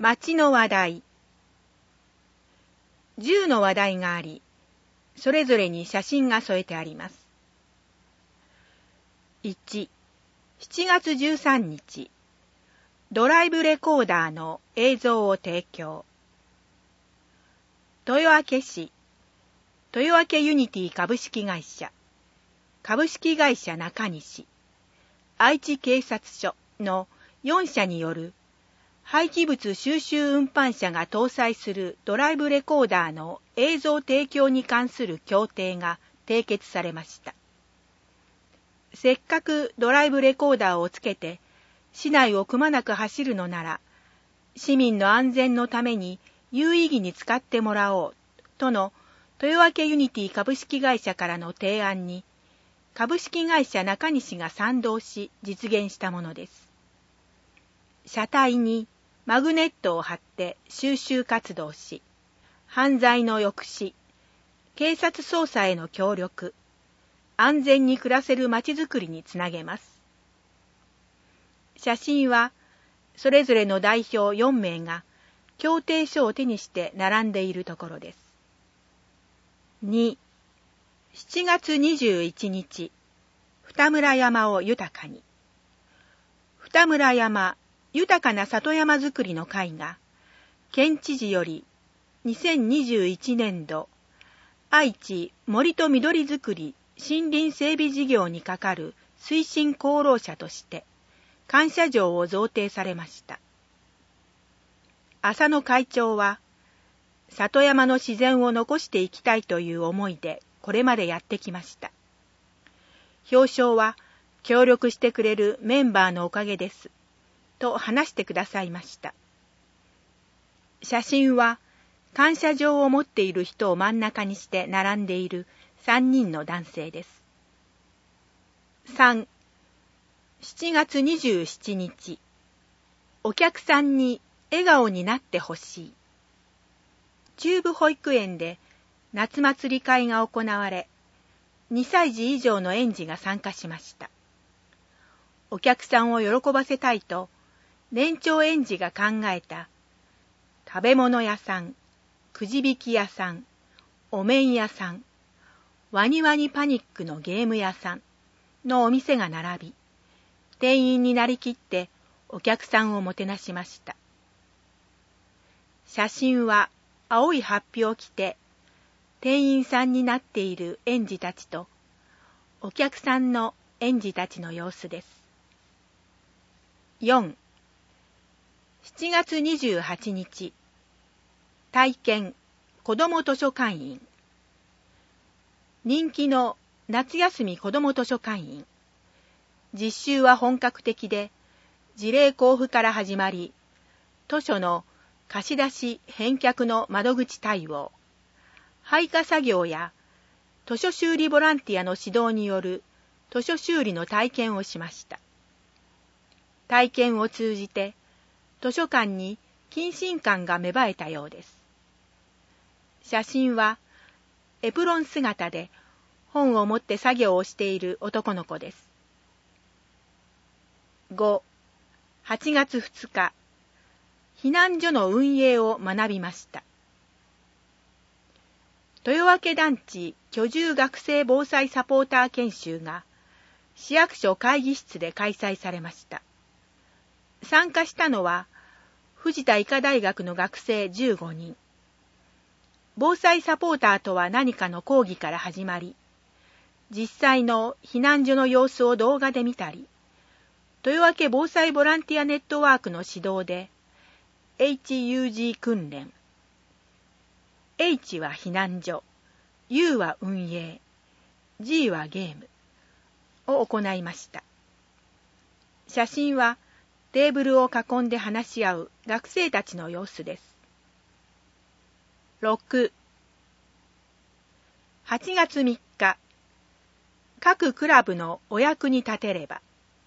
町の話題。10の話題があり、それぞれに写真が添えてあります。1、7月13日、ドライブレコーダーの映像を提供。豊明市、豊明ユニティ株式会社、株式会社中西、愛知警察署の4社による廃棄物収集運搬車が搭載するドライブレコーダーの映像提供に関する協定が締結されました。せっかくドライブレコーダーをつけて市内をくまなく走るのなら、市民の安全のために有意義に使ってもらおうとの豊明ユニティ株式会社からの提案に、株式会社中西が賛同し実現したものです。車体にマグネットを貼って収集活動し、犯罪の抑止、警察捜査への協力、安全に暮らせるまちづくりにつなげます。写真は、それぞれの代表4名が協定書を手にして並んでいるところです。2、7月21日、二村山を豊かに。二村山豊かな里山づくりの会が、県知事より2021年度、愛知森と緑づくり森林整備事業に係る推進功労者として、感謝状を贈呈されました。浅野会長は、里山の自然を残していきたいという思いでこれまでやってきました。表彰は協力してくれるメンバーのおかげです。と話してくださいました。写真は感謝状を持っている人を真ん中にして並んでいる3人の男性です。3、7月27日、お客さんに笑顔になってほしい。中部保育園で夏祭り会が行われ、2歳児以上の園児が参加しました。お客さんを喜ばせたいと、年長園児が考えた食べ物屋さん、くじ引き屋さん、お面屋さん、ワニワニパニックのゲーム屋さんのお店が並び、店員になりきってお客さんをもてなしました。写真は青い法被を着て店員さんになっている園児たちとお客さんの園児たちの様子です。4、7月28日、体験子ども図書館員。人気の夏休み子ども図書館員。実習は本格的で、事例交付から始まり、図書の貸し出し返却の窓口対応、配下作業や図書修理ボランティアの指導による図書修理の体験をしました。体験を通じて、図書館に謹慎感が芽生えたようです。写真はエプロン姿で本を持って作業をしている男の子です。5、8月2日、避難所の運営を学びました。豊明団地居住学生防災サポーター研修が市役所会議室で開催されました。参加したのは藤田医科大学の学生15人。防災サポーターとは何かの講義から始まり、実際の避難所の様子を動画で見たり、豊明防災ボランティアネットワークの指導で、HUG 訓練。H は避難所、U は運営、G はゲームを行いました。写真はテーブルを囲んで話し合う学生たちの様子です。6、8月3日、各クラブのお役に立てれば。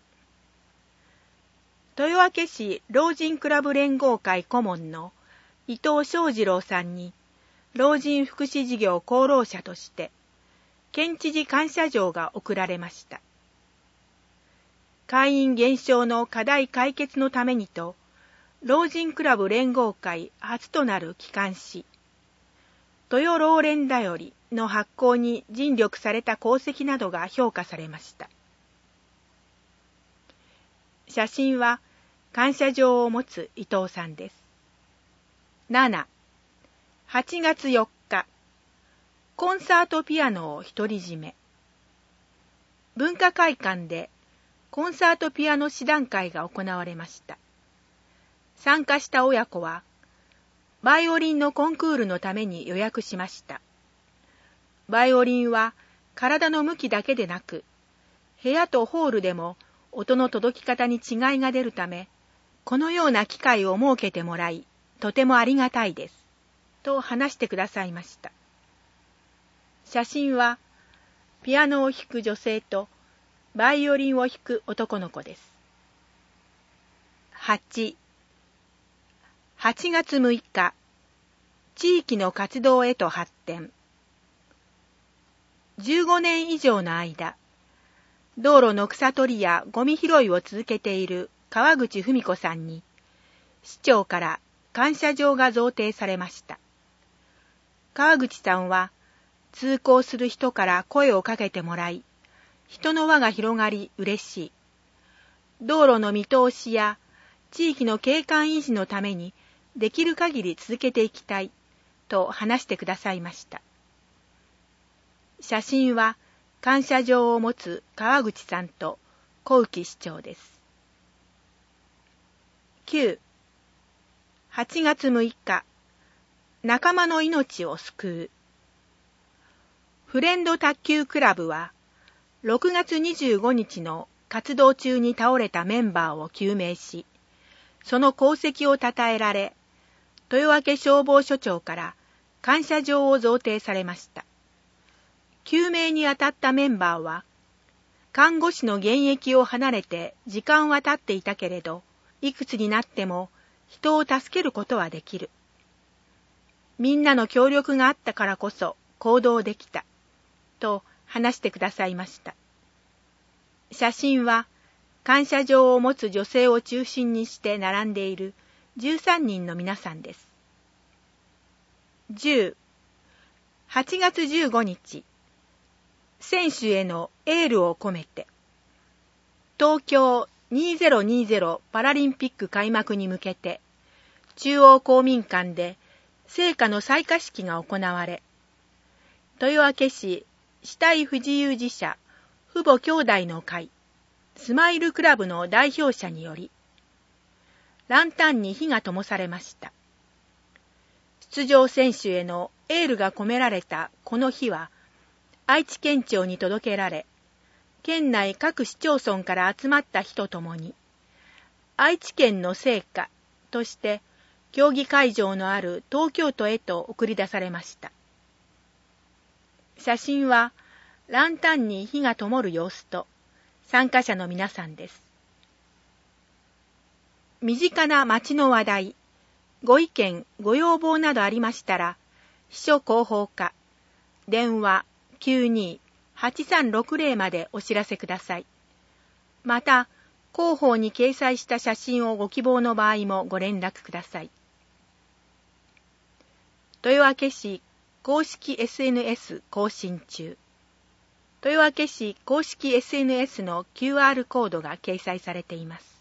豊明市老人クラブ連合会顧問の伊藤翔二郎さんに、老人福祉事業功労者として、県知事感謝状が贈られました。会員減少の課題解決のためにと、 老人クラブ連合会初となる機関誌、豊老連だよりの発行に尽力された功績などが評価されました。写真は感謝状を持つ伊藤さんです。7、8月4日、コンサートピアノを独り占め。文化会館でコンサートピアノ試弾会が行われました。参加した親子は、バイオリンのコンクールのために予約しました。バイオリンは体の向きだけでなく、部屋とホールでも音の届き方に違いが出るため、このような機会を設けてもらい、とてもありがたいです。と話してくださいました。写真は、ピアノを弾く女性と、バイオリンを弾く男の子です。8月6日、地域の活動へと発展。15年以上の間、道路の草取りやゴミ拾いを続けている川口文子さんに、市長から感謝状が贈呈されました。川口さんは、通行する人から声をかけてもらい、人の輪が広がり嬉しい。道路の見通しや地域の景観維持のためにできる限り続けていきたいと話してくださいました。写真は感謝状を持つ川口さんと小浮市長です。9、8月6日、仲間の命を救う。フレンド卓球クラブは、6月25日の活動中に倒れたメンバーを救命し、その功績を称えられ、豊明消防署長から感謝状を贈呈されました。救命に当たったメンバーは、看護師の現役を離れて時間は経っていたけれど、いくつになっても人を助けることはできる。みんなの協力があったからこそ行動できた。と話してくださいました。写真は感謝状を持つ女性を中心にして並んでいる13人の皆さんです。10、8月15日、選手へのエールを込めて、東京2020パラリンピック開幕に向けて、中央公民館で聖火の採火式が行われ、豊明市肢体不自由児者父母兄弟の会スマイルクラブの代表者により、ランタンに火が灯されました。出場選手へのエールが込められたこの火は、愛知県庁に届けられ、県内各市町村から集まった日とともに、愛知県の聖火として競技会場のある東京都へと送り出されました。写真はランタンに火が灯る様子と参加者の皆さんです。身近な町の話題、ご意見、ご要望などありましたら、秘書広報課、電話 92-8360 までお知らせください。また、広報に掲載した写真をご希望の場合もご連絡ください。豊明市公式 SNS 更新中。豊明市公式 SNS の QR コードが掲載されています。